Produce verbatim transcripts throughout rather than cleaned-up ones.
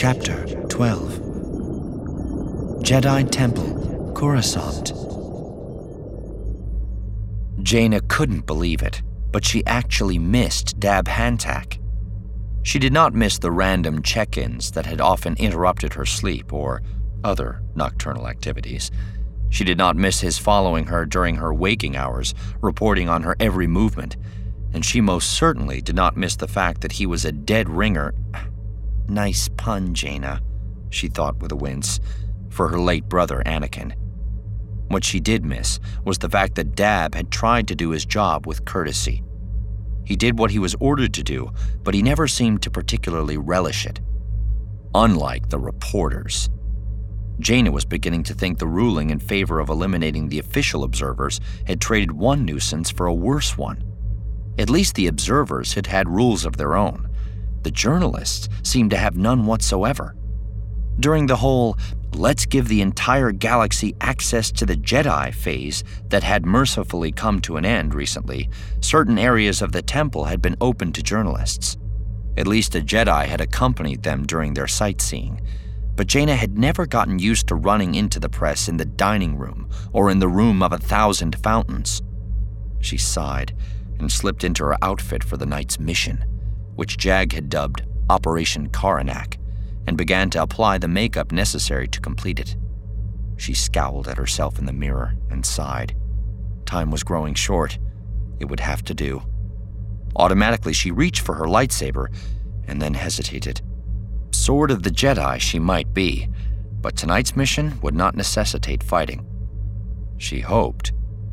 Chapter twelve. Jedi Temple, Coruscant. Jaina couldn't believe it, but she actually missed Dab Hantak. She did not miss the random check-ins that had often interrupted her sleep or other nocturnal activities. She did not miss his following her during her waking hours, reporting on her every movement, and she most certainly did not miss the fact that he was a dead ringer. Nice pun, Jaina, she thought with a wince, for her late brother Anakin. What she did miss was the fact that Dab had tried to do his job with courtesy. He did what he was ordered to do, but he never seemed to particularly relish it. Unlike the reporters. Jaina was beginning to think the ruling in favor of eliminating the official observers had traded one nuisance for a worse one. At least the observers had had rules of their own. The journalists seemed to have none whatsoever. During the whole "let's give the entire galaxy access to the Jedi" phase that had mercifully come to an end recently, certain areas of the temple had been open to journalists. At least a Jedi had accompanied them during their sightseeing, but Jaina had never gotten used to running into the press in the dining room or in the room of a thousand fountains. She sighed and slipped into her outfit for the night's mission, which Jag had dubbed Operation Karanak, and began to apply the makeup necessary to complete it. She scowled at herself in the mirror and sighed. Time was growing short. It would have to do. Automatically, she reached for her lightsaber and then hesitated. Sword of the Jedi she might be, but tonight's mission would not necessitate fighting. She hoped.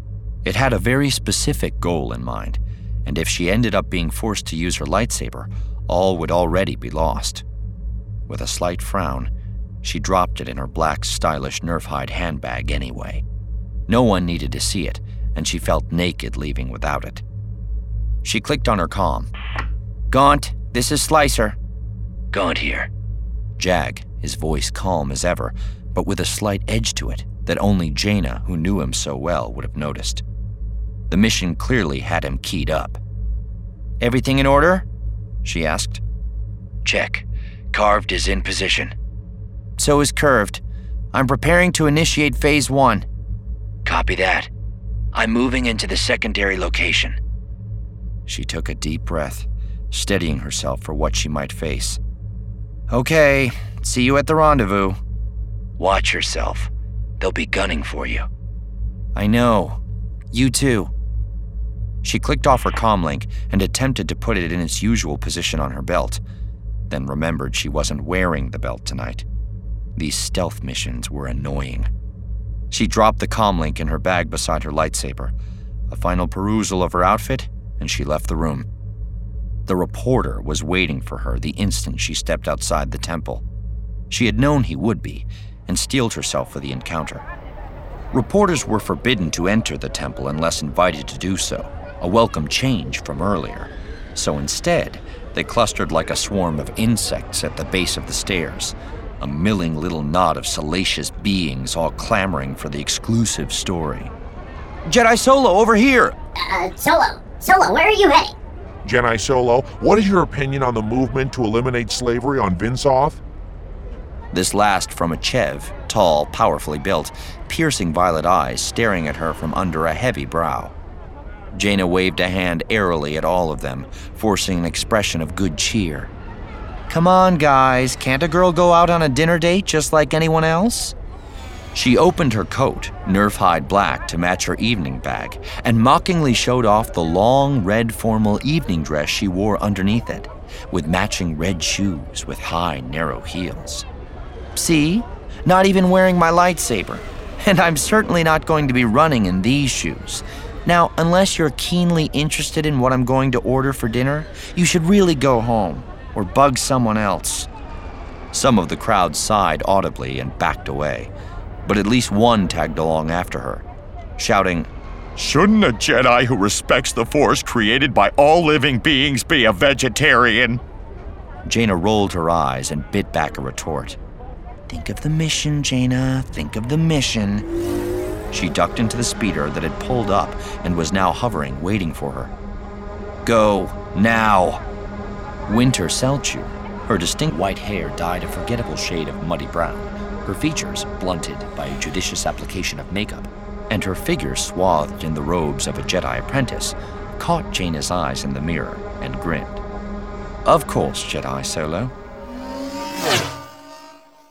It had a very specific goal in mind, and if she ended up being forced to use her lightsaber, all would already be lost. With a slight frown, she dropped it in her black, stylish Nerfhide handbag anyway. No one needed to see it, and she felt naked leaving without it. She clicked on her comm. "Gaunt, this is Slicer." "Gaunt here." Jag, his voice calm as ever, but with a slight edge to it that only Jaina, who knew him so well, would have noticed. The mission clearly had him keyed up. "Everything in order?" she asked. "Check. Carved is in position." "So is Curved. I'm preparing to initiate Phase one. "Copy that. I'm moving into the secondary location." She took a deep breath, steadying herself for what she might face. "Okay, see you at the rendezvous." "Watch yourself. They'll be gunning for you." "I know. You too." She clicked off her comm link and attempted to put it in its usual position on her belt, then remembered she wasn't wearing the belt tonight. These stealth missions were annoying. She dropped the comm link in her bag beside her lightsaber, a final perusal of her outfit, and she left the room. The reporter was waiting for her the instant she stepped outside the temple. She had known he would be, and steeled herself for the encounter. Reporters were forbidden to enter the temple unless invited to do so, a welcome change from earlier. So instead, they clustered like a swarm of insects at the base of the stairs, a milling little knot of salacious beings all clamoring for the exclusive story. "Jedi Solo, over here!" Uh, Solo, Solo, where are you heading? Jedi Solo, what is your opinion on the movement to eliminate slavery on Vinsoth? This last from a Chev, tall, powerfully built, piercing violet eyes staring at her from under a heavy brow. Jaina waved a hand airily at all of them, forcing an expression of good cheer. "Come on, guys, can't a girl go out on a dinner date just like anyone else?" She opened her coat, Nerfhide black to match her evening bag, and mockingly showed off the long, red formal evening dress she wore underneath it, with matching red shoes with high, narrow heels. "See? Not even wearing my lightsaber. And I'm certainly not going to be running in these shoes. Now, unless you're keenly interested in what I'm going to order for dinner, you should really go home, or bug someone else." Some of the crowd sighed audibly and backed away, but at least one tagged along after her, shouting, "Shouldn't a Jedi who respects the Force created by all living beings be a vegetarian?" Jaina rolled her eyes and bit back a retort. "Think of the mission, Jaina, think of the mission." She ducked into the speeder that had pulled up and was now hovering, waiting for her. "Go, now." Winter Selchu, Her distinct white hair dyed a forgettable shade of muddy brown, her features blunted by a judicious application of makeup, and her figure swathed in the robes of a Jedi apprentice, caught Jaina's eyes in the mirror and grinned. "Of course, Jedi Solo."